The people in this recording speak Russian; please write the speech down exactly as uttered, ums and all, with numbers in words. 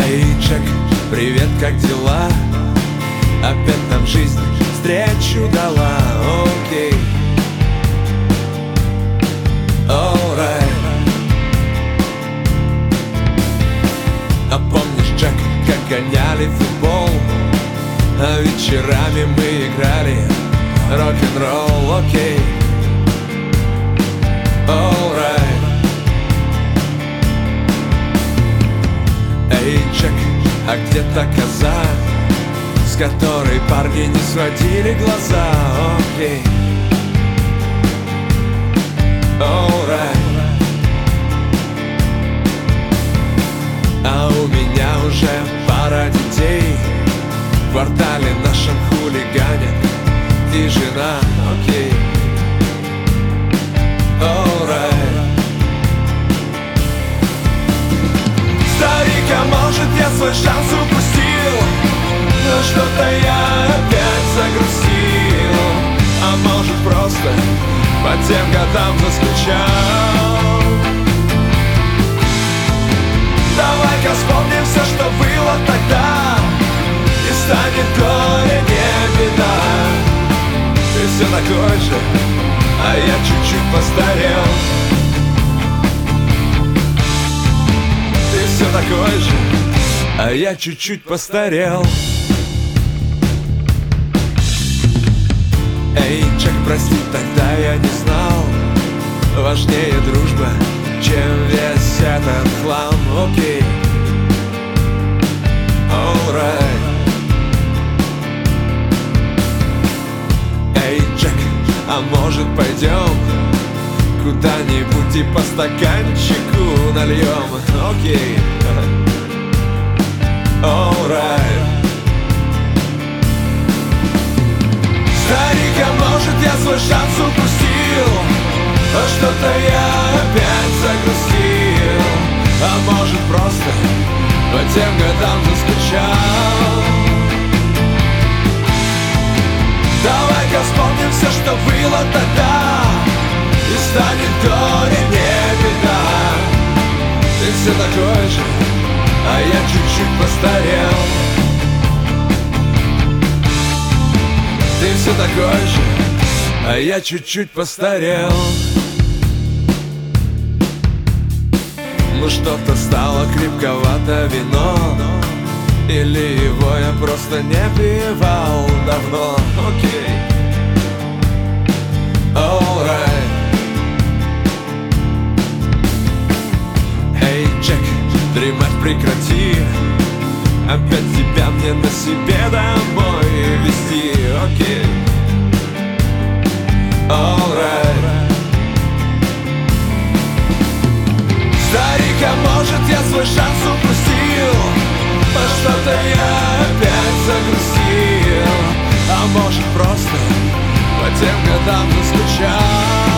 Эй, Джек, привет, как дела? Опять нам жизнь встречу дала. Окей, alright. А помнишь, Джек, как гоняли футбол, а вечерами мы играли рок-н-ролл? Окей, alright. Эй, Джек, а где-то коза, с которой парни не сводили глаза? Окей, alright. А у меня уже пара детей, в квартале нашем хулиганят тишина. Окей, alright. Старик, а может я свой шанс упустил, но что-то я опять загрустил. А может просто по тем годам заскучал. Давай-ка вспомним все, что было тогда, и станет горе не беда. Ты все такой же, а я чуть-чуть постарел. Ты все такой же, а я чуть-чуть постарел. Эй, Джек, прости, тогда я не знал, важнее дружба, чем весь этот хлам. Окей, alright. Эй, Джек, а может пойдем куда-нибудь и по стаканчику нальем? Окей, alright. Старик, а может я свой шанс упустил, а что-то я опять загрустил. А может просто по тем годам заскучал. Давай-ка вспомним все, что было тогда, и станет горе не беда. Ты все такой же, а я чуть-чуть постарел. Ты все такой же, а я чуть-чуть постарел. Ну что-то стало крепковато вино, или его я просто не пивал давно. Окей, alright. Эй, Джек, дремать прекрати, опять тебя мне на себе домой везти. Окей, alright. Старик, а может я свой шанс упустил, а что-то я опять загрустил. А может просто по тем годам заскучал.